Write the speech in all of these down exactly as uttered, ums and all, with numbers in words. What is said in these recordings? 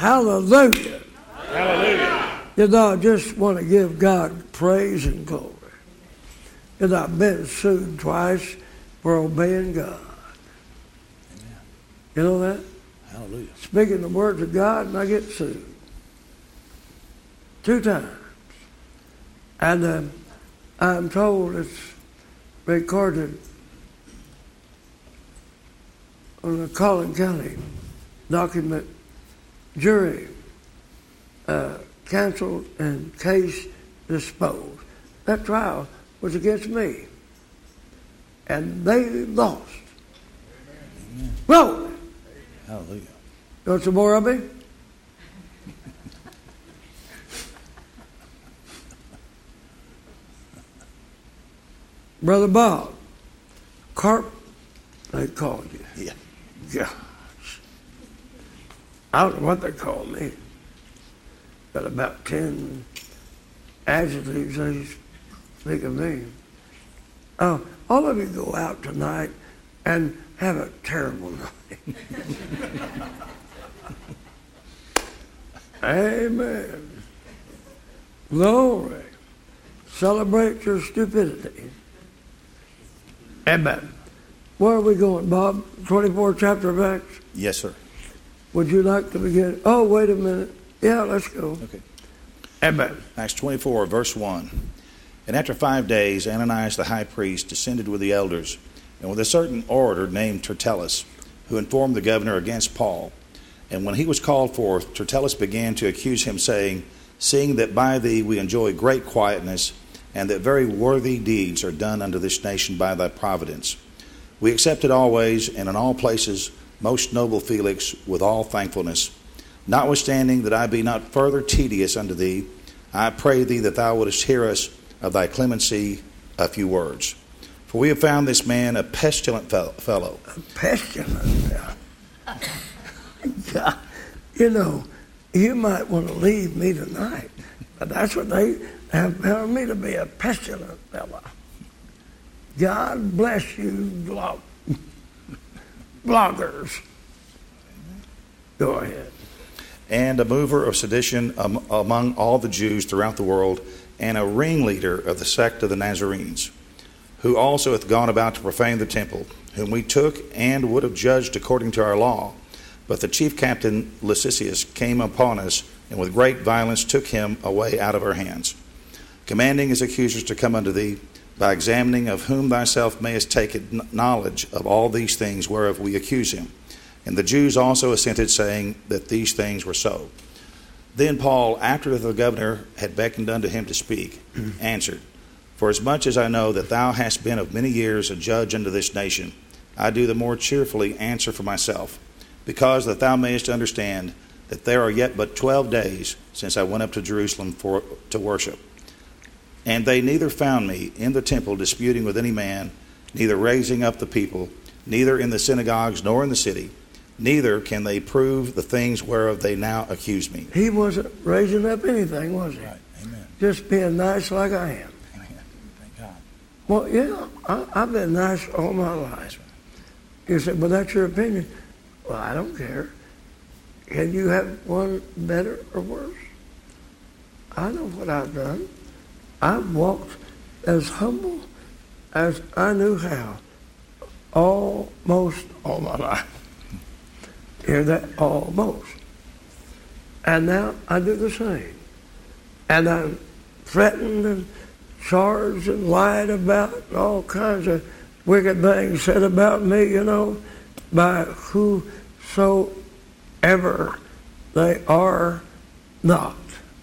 Hallelujah. Hallelujah. You know, I just want to give God praise and glory. You know, I've been sued twice for obeying God. Amen. You know that? Hallelujah. Speaking the words of God, and I get sued. Two times. And uh, I'm told it's recorded on the Collin County document, jury uh, canceled and case disposed. That trial was against me. And they lost. Amen. Glory. Hallelujah. You want some more of me? Brother Bob, Carp, they called you. Yeah. Gosh. I don't know what they call me. Got about ten adjectives they speak of me. Oh, all of you go out tonight and have a terrible night. Amen. Glory. Celebrate your stupidity. Amen. Where are we going, Bob? twenty-fourth chapter of Acts? Yes, sir. Would you like to begin? Oh, wait a minute. Yeah, let's go. Okay. Amen. Acts twenty-four, verse one. And after five days, Ananias the high priest descended with the elders, and with a certain orator named Tertullus, who informed the governor against Paul. And when he was called forth, Tertullus began to accuse him, saying, Seeing that by thee we enjoy great quietness, and that very worthy deeds are done unto this nation by thy providence, we accept it always and in all places, most noble Felix, with all thankfulness. Notwithstanding that I be not further tedious unto thee, I pray thee that thou wouldest hear us of thy clemency a few words. For we have found this man a pestilent fellow. A pestilent fellow. God, you know, you might want to leave me tonight, but that's what they have found me to be, a pestilent fellow. God bless you, blog- bloggers. Go ahead. And a mover of sedition um, among all the Jews throughout the world, and a ringleader of the sect of the Nazarenes, who also hath gone about to profane the temple, whom we took and would have judged according to our law. But the chief captain Lysias came upon us, and with great violence took him away out of our hands, commanding his accusers to come unto thee, by examining of whom thyself mayest take knowledge of all these things whereof we accuse him. And the Jews also assented, saying that these things were so. Then Paul, after the governor had beckoned unto him to speak, answered, Forasmuch as I know that thou hast been of many years a judge unto this nation, I do the more cheerfully answer for myself, because that thou mayest understand that there are yet but twelve days since I went up to Jerusalem for to worship. And they neither found me in the temple disputing with any man, neither raising up the people, neither in the synagogues nor in the city. Neither can they prove the things whereof they now accuse me. He wasn't raising up anything, was he? Right. Amen. Just being nice like I am. Amen. Thank God. Well, yeah, I, I've been nice all my life. That's right. You said, well, that's your opinion. Well, I don't care. Can you have one better or worse? I know what I've done. I've walked as humble as I knew how almost all my life. Hear that? Almost. And now I do the same. And I'm threatened and charged and lied about and all kinds of wicked things said about me, you know, by whosoever they are not.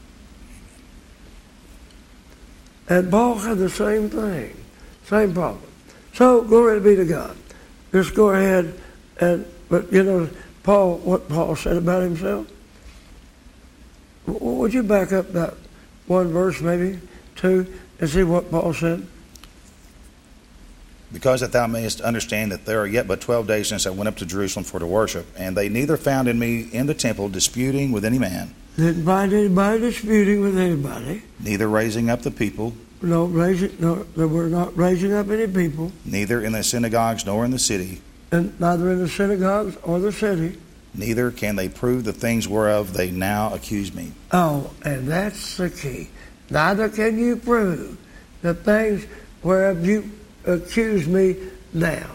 And Paul had the same thing, same problem. So, glory be to God. Just go ahead and, but you know, Paul, what Paul said about himself? Would you back up that one verse, maybe, two, and see what Paul said? Because that thou mayest understand that there are yet but twelve days since I went up to Jerusalem for to worship, and they neither found in me in the temple disputing with any man, Didn't find anybody disputing with anybody. neither raising up the people, No, raising, no, they were not raising up any people, neither in the synagogues nor in the city, and neither in the synagogues or the city. neither can they prove the things whereof they now accuse me. Oh, and that's the key. Neither can you prove the things whereof you accuse me now.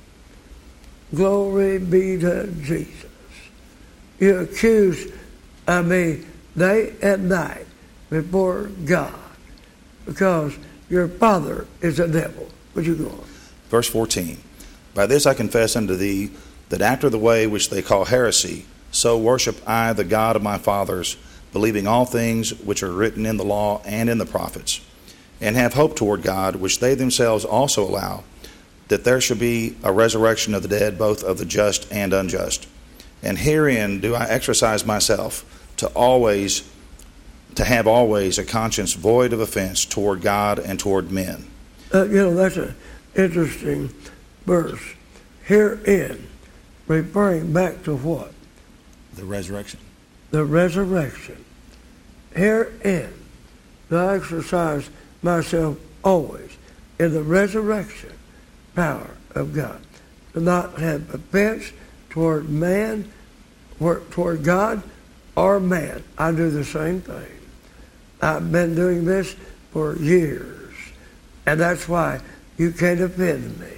Glory be to Jesus. You accuse of me day and night before God because your father is a devil. Would you go on? Verse fourteen. By this I confess unto thee that after the way which they call heresy, so worship I the God of my fathers, believing all things which are written in the law and in the prophets, and have hope toward God, which they themselves also allow, that there shall be a resurrection of the dead, both of the just and unjust. And herein do I exercise myself to always, to have always a conscience void of offense toward God and toward men. Uh, you know, that's an interesting verse. Herein, referring back to what? The resurrection. The resurrection. Herein, do I exercise myself always in the resurrection power of God. To not have offense toward man, toward God or man. I do the same thing. I've been doing this for years. And that's why you can't offend me.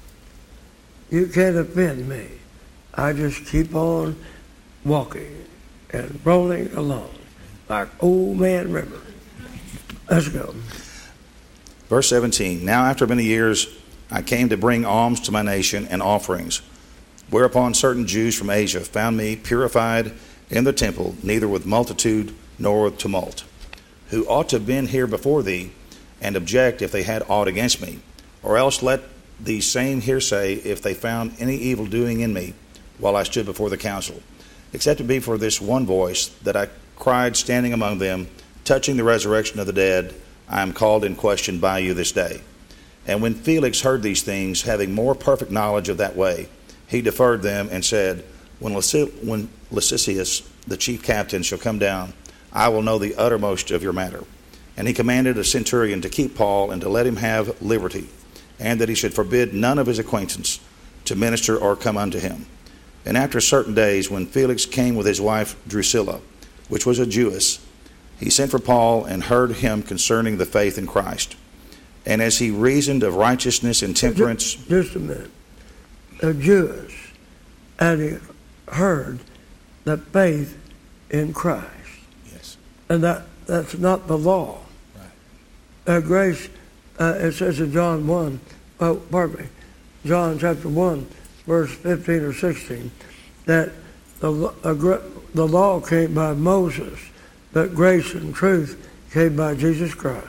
You can't offend me. I just keep on walking and rolling along like old man river. Let's go. Verse seventeen. Now after many years I came to bring alms to my nation and offerings, whereupon certain Jews from Asia found me purified in the temple, neither with multitude nor with tumult, who ought to have been here before thee, and object if they had aught against me, or else let these same here say if they found any evil doing in me while I stood before the council, except it be for this one voice that I cried standing among them, touching the resurrection of the dead, I am called in question by you this day. And when Felix heard these things, having more perfect knowledge of that way, he deferred them and said, When Lysias, the chief captain, shall come down, I will know the uttermost of your matter. And he commanded a centurion to keep Paul and to let him have liberty, and that he should forbid none of his acquaintance to minister or come unto him. And after certain days, when Felix came with his wife Drusilla, which was a Jewess, he sent for Paul and heard him concerning the faith in Christ. And as he reasoned of righteousness and temperance... Just, just a minute. A Jewess, and he heard the faith in Christ. Yes. And that, that's not the law. Right. Uh, grace, uh, it says in John one, oh, pardon me, John chapter one, verse fifteen or sixteen, that the, uh, the law came by Moses, but grace and truth came by Jesus Christ.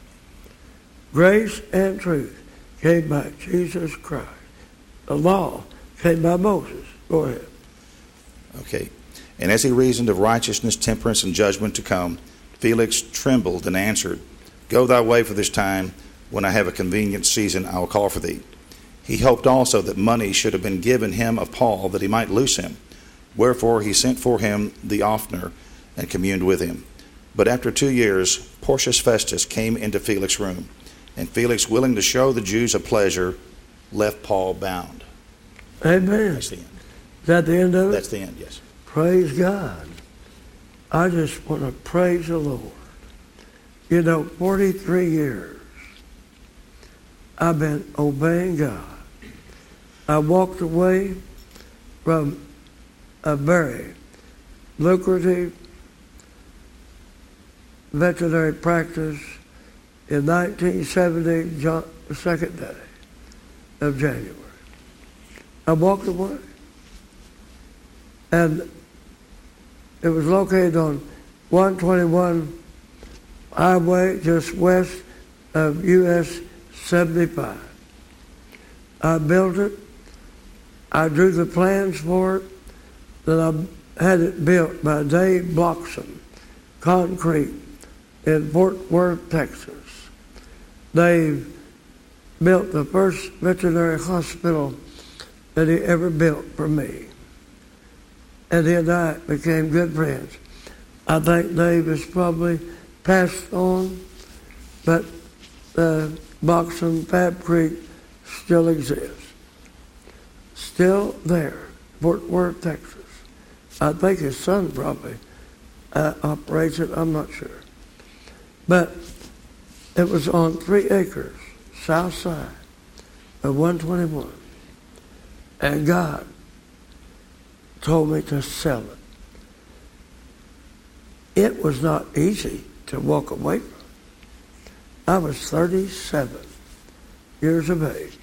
Grace and truth came by Jesus Christ. The law came by Moses. Go ahead. Okay. And as he reasoned of righteousness, temperance, and judgment to come, Felix trembled and answered, Go thy way for this time. When I have a convenient season, I will call for thee. He hoped also that money should have been given him of Paul, that he might loose him. Wherefore he sent for him the oftener, and communed with him. But after two years, Porcius Festus came into Felix's room, and Felix, willing to show the Jews a pleasure, left Paul bound. Amen. That's the end. Is that the end of it? That's the end, yes. Praise God. I just want to praise the Lord. You know, forty-three years I've been obeying God. I walked away from a very lucrative veterinary practice in nineteen seventy, the second day of January. I walked away. And it was located on one twenty-one highway just west of U S seventy-five. I built it. I drew the plans for it. Then I had it built by Dave Bloxham, concrete, in Fort Worth, Texas. Dave built the first veterinary hospital that he ever built for me. And he and I became good friends. I think Dave has probably passed on, but uh, Bloxham Fab Creek still exists. Still there, Fort Worth, Texas. I think his son probably uh, operates it. I'm not sure. But it was on three acres, south side of one twenty-one. And God told me to sell it. It was not easy to walk away from. I was thirty-seven years of age.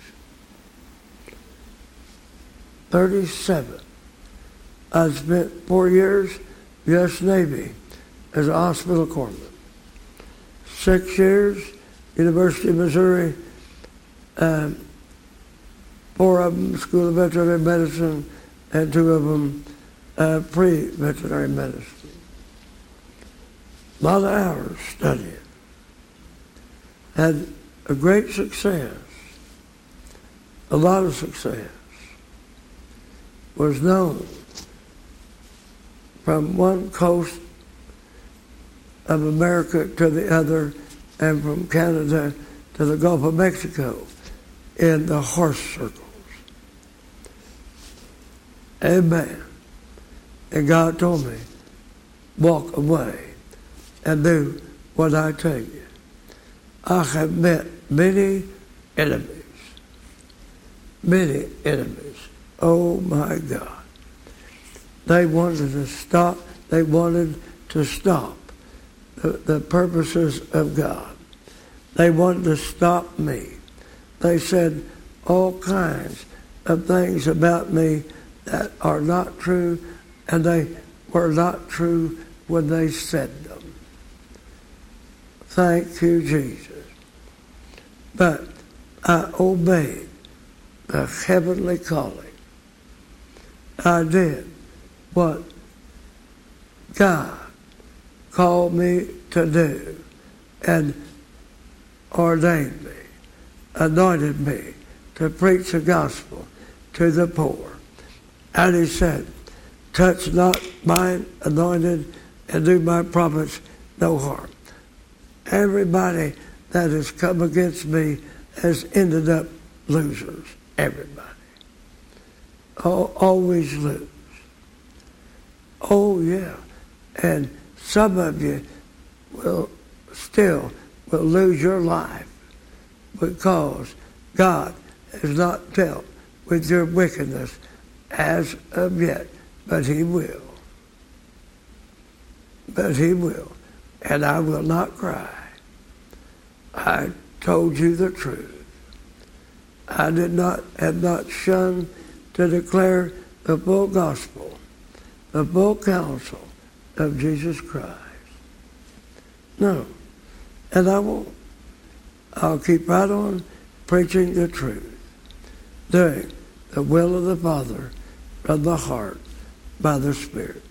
thirty-seven. I spent four years U S Navy as a hospital corpsman. Six years, University of Missouri, um, four of them School of Veterinary Medicine, and two of them uh, pre-veterinary medicine. A lot of hours studying. Had a great success, a lot of success. Was known from one coast of America to the other, and from Canada to the Gulf of Mexico in the horse circles. Amen. And God told me, walk away and do what I tell you. I have met many enemies, many enemies. Oh my God. They wanted to stop, they wanted to stop the, the purposes of God. They wanted to stop me. They said all kinds of things about me that are not true, and they were not true when they said them. Thank you, Jesus. But I obeyed the heavenly calling. I did what God called me to do and ordained me, anointed me to preach the gospel to the poor. And he said, touch not mine anointed and do my prophets no harm. Everybody that has come against me has ended up losers. Everybody. Always lose. Oh, yeah. And some of you will still will lose your life because God has not dealt with your wickedness as of yet, but he will. But he will. And I will not cry. I told you the truth. I did not have not shunned to declare the full gospel, the full counsel of Jesus Christ. No. And I won't. I'll keep right on preaching the truth, doing the will of the Father from the heart by the Spirit.